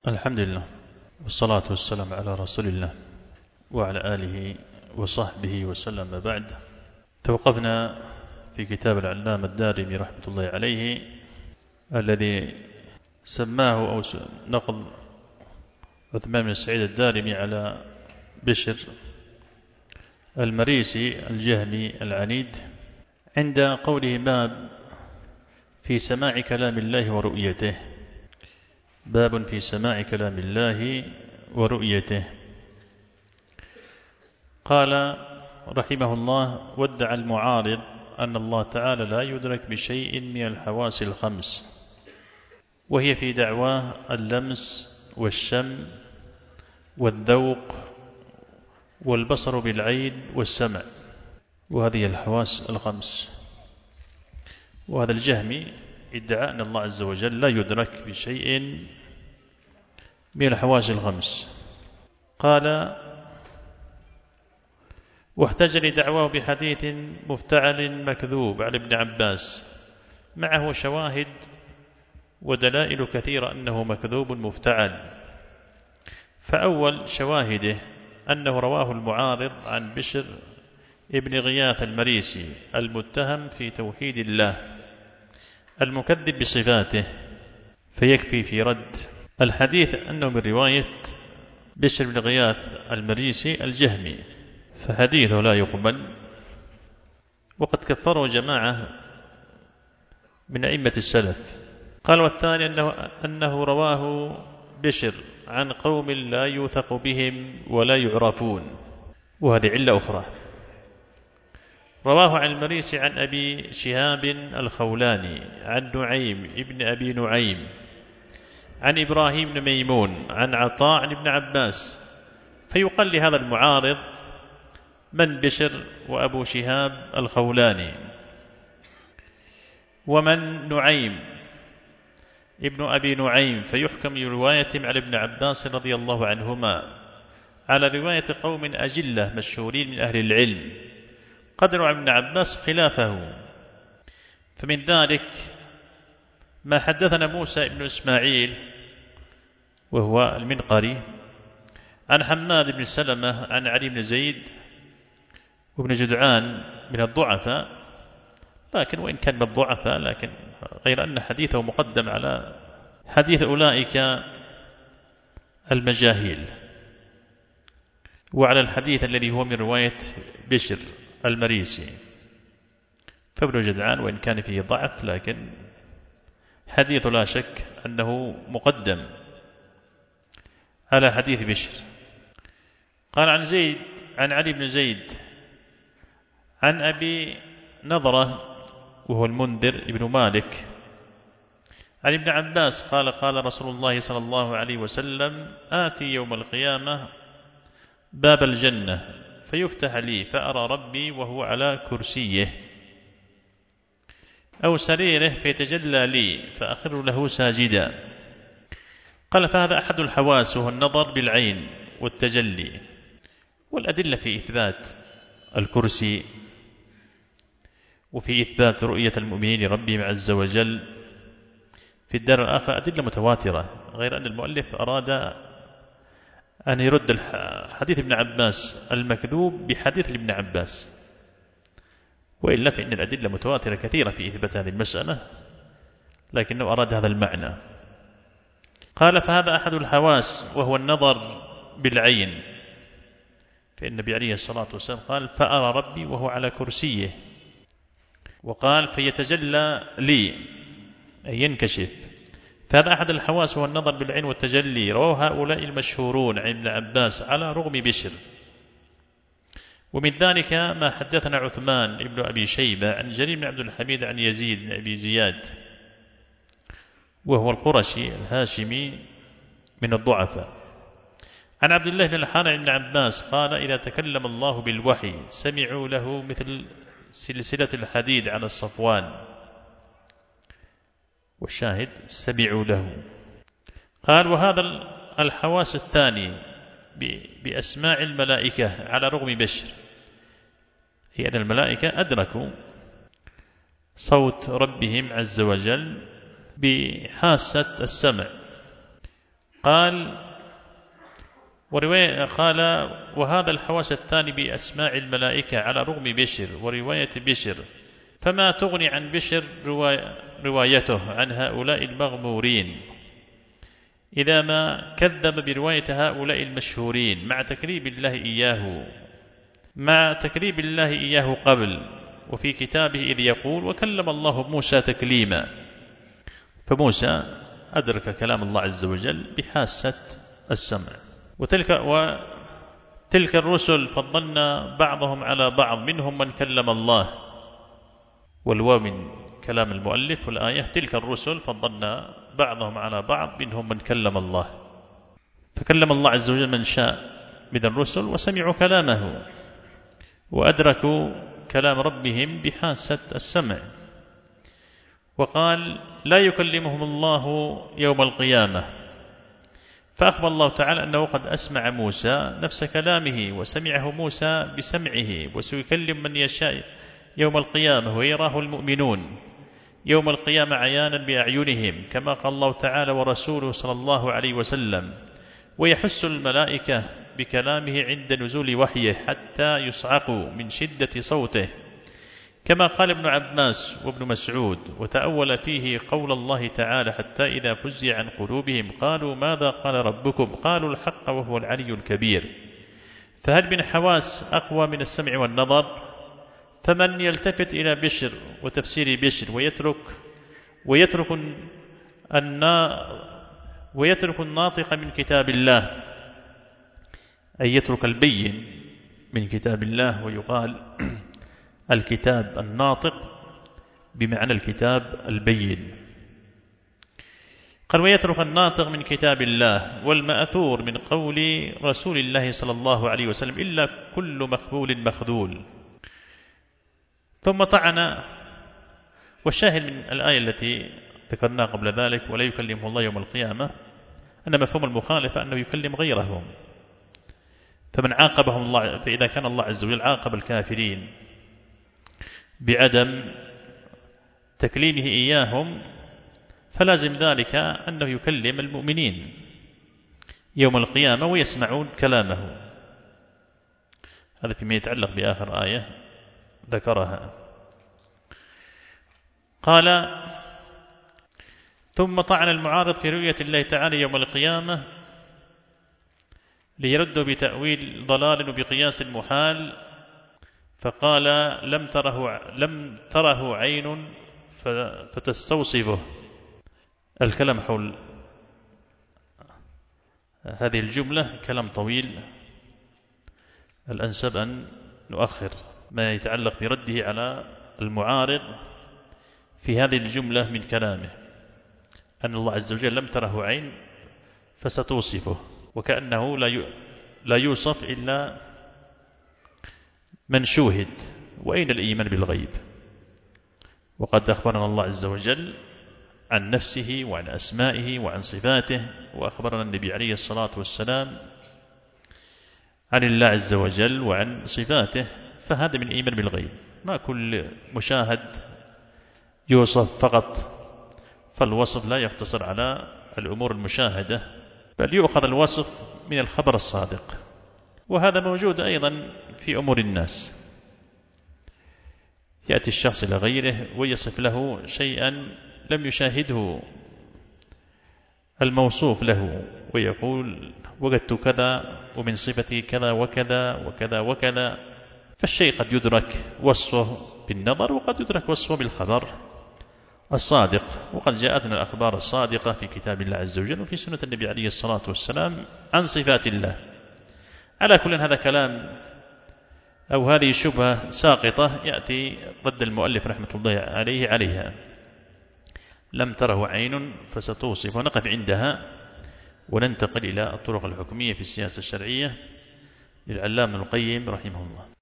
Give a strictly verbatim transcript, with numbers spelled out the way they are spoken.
الحمد لله والصلاة والسلام على رسول الله وعلى آله وصحبه وسلم. بعد، توقفنا في كتاب العلامة الدارمي رحمة الله عليه الذي سماه أو نقل عثمان بن سعيد الدارمي على بشر المريسي الجهمي العنيد عند قوله باب في سماع كلام الله ورؤيته. باب في سماع كلام الله ورؤيته. قال رحمه الله: وادعى المعارض أن الله تعالى لا يدرك بشيء من الحواس الخمس، وهي في دعواه اللمس والشم والذوق والبصر بالعين والسمع، وهذه الحواس الخمس. وهذا الجهمي ادعى أن الله عز وجل لا يدرك بشيء من الحواس الخمس. قال: واحتج لدعواه بحديث مفتعل مكذوب على ابن عباس، معه شواهد ودلائل كثيرة أنه مكذوب مفتعل. فأول شواهده أنه رواه المعارض عن بشر ابن غياث المريسي المتهم في توحيد الله المكذب بصفاته، فيكفي في رد الحديث أنه من رواية بشر بن غياث المريسي الجهمي، فحديثه لا يقبل. وقد كفره جماعة من أئمة السلف. قال: والثاني أنه, أنه رواه بشر عن قوم لا يوثق بهم ولا يعرفون، وهذه علة أخرى. رواه عن المريسي عن أبي شهاب الخولاني عن نعيم ابن أبي نعيم عن إبراهيم بن ميمون عن عطاء عن ابن عباس، فيقال لهذا المعارض: من بشر وأبو شهاب الخولاني ومن نعيم ابن أبي نعيم؟ فيحكم بروايتهم على ابن عباس رضي الله عنهما على رواية قوم أجلة مشهورين من أهل العلم قدروا عن ابن عباس خلافه. فمن ذلك ما حدثنا موسى بن إسماعيل وهو المنقري عن حماد بن سلمة عن علي بن زيد وابن جدعان من الضعفاء، لكن وإن كان من الضعفاء لكن غير أن حديثه مقدم على حديث أولئك المجاهيل، وعلى الحديث الذي هو من رواية بشر المريسي. فابن جدعان وإن كان فيه ضعف لكن حديث لا شك أنه مقدم على حديث بشر. قال عن زيد عن علي بن زيد عن أبي نضرة وهو المنذر ابن مالك عن ابن عباس قال: قال رسول الله صلى الله عليه وسلم: آتي يوم القيامة باب الجنة فيفتح لي فأرى ربي وهو على كرسيه أو سريره فيتجلى لي فأخر له ساجدا. قال: فهذا أحد الحواس وهو النظر بالعين والتجلي. والأدلة في إثبات الكرسي وفي إثبات رؤية المؤمنين لربهم عز وجل في الدار الآخرة أدلة متواترة، غير أن المؤلف أراد أن يرد حديث ابن عباس المكذوب بحديث ابن عباس، وإلا فإن الأدلة متواترة كثيرة في إثبات هذه المسألة، لكنه أراد هذا المعنى. قال: فهذا أحد الحواس وهو النظر بالعين، فإن النبي عليه الصلاة والسلام قال: فأرى ربي وهو على كرسيه، وقال: فيتجلى لي أي ينكشف. فهذا أحد الحواس وهو النظر بالعين والتجلي. رواه هؤلاء المشهورون عن ابن عباس على رغم بشر. ومن ذلك ما حدثنا عثمان ابن أبي شيبة عن جرير بن عبد الحميد عن يزيد بن أبي زياد وهو القرشي الهاشمي من الضعفاء عن عبد الله بن الحارث بن عباس قال: إذا تكلم الله بالوحي سمعوا له مثل سلسلة الحديد على الصفوان. والشاهد سمعوا له. قال: وهذا الحواس الثاني بأسماع الملائكة على رغم بشر، هي أن الملائكة أدركوا صوت ربهم عز وجل بحاسة السمع، قال ورواية قال وهذا الحواس الثاني بأسماع الملائكة على رغم بشر ورواية بشر، فما تغني عن بشر روايته عن هؤلاء المغمورين إذا ما كذب برواية هؤلاء المشهورين مع تكذيب الله إياه مع تكذيب الله إياه قبل وفي كتابه إذ يقول وكلم الله موسى تكليما. فموسى أدرك كلام الله عز وجل بحاسة السمع. وتلك, وتلك الرسل فضلنا بعضهم على بعض منهم من كلم الله، والواو من كلام المؤلف والآية تلك الرسل فضلنا بعضهم على بعض منهم من كلم الله، فكلم الله عز وجل من شاء من الرسل وسمعوا كلامه وأدركوا كلام ربهم بحاسة السمع. وقال لا يكلمهم الله يوم القيامة، فأخبر الله تعالى أنه قد أسمع موسى نفس كلامه وسمعه موسى بسمعه، وسيكلم من يشاء يوم القيامة ويراه المؤمنون يوم القيامة عيانا بأعينهم كما قال الله تعالى ورسوله صلى الله عليه وسلم، ويحس الملائكة بكلامه عند نزول وحيه حتى يصعقوا من شدة صوته كما قال ابن عباس وابن مسعود، وتأول فيه قول الله تعالى حتى إذا فزع عن قلوبهم قالوا ماذا قال ربكم قالوا الحق وهو العلي الكبير. فهل من حواس أقوى من السمع والنظر؟ فمن يلتفت إلى بشر وتفسير بشر ويترك ويترك النا ويترك الناطق من كتاب الله، أي يترك البين من كتاب الله، ويقال الكتاب الناطق بمعنى الكتاب البين. قال ويترك الناطق من كتاب الله والمأثور من قول رسول الله صلى الله عليه وسلم إلا كل مخبول مخذول. ثم طعن، والشاهد من الآية التي ذكرناها قبل ذلك ولا يكلمه الله يوم القيامة أن مفهوم المخالفة أنه يكلم غيرهم، فمن عاقبهم الله، فإذا كان الله عز وجل عاقب الكافرين بعدم تكليمه إياهم فلازم ذلك أنه يكلم المؤمنين يوم القيامة ويسمعون كلامه. هذا فيما يتعلق بآخر آية ذكرها. قال ثم طعن المعارض في رؤية الله تعالى يوم القيامة ليردوا بتأويل ضلال وبقياس محال، فقال لم تره, لم تره عين فتستوصفه. الكلام حول هذه الجملة كلام طويل، الأنسب أن نؤخر ما يتعلق برده على المعارض في هذه الجملة من كلامه، أن الله عز وجل لم تره عين فستوصفه، وكأنه لا يوصف إلا من شوهد، وأين الإيمان بالغيب؟ وقد أخبرنا الله عز وجل عن نفسه وعن أسمائه وعن صفاته، وأخبرنا النبي عليه الصلاة والسلام عن الله عز وجل وعن صفاته، فهذا من إيمان بالغيب. ما كل مشاهد يوصف فقط، فالوصف لا يقتصر على الأمور المشاهدة، بل يؤخذ الوصف من الخبر الصادق، وهذا موجود أيضا في أمور الناس. يأتي الشخص إلى غيره ويصف له شيئا لم يشاهده الموصوف له، ويقول وجدت كذا ومن صفتي كذا وكذا وكذا وكذا، فالشيء قد يدرك وصفه بالنظر وقد يدرك وصفه بالخبر الصادق. وقد جاءتنا الأخبار الصادقة في كتاب الله عز وجل وفي سنة النبي عليه الصلاة والسلام عن صفات الله. على كل هذا كلام أو هذه شبهة ساقطة يأتي رد المؤلف رحمة الله عليه عليها، لم تره عين فستوصف، ونقف عندها وننتقل إلى الطرق الحكمية في السياسة الشرعية للعلامة ابن القيم رحمه الله.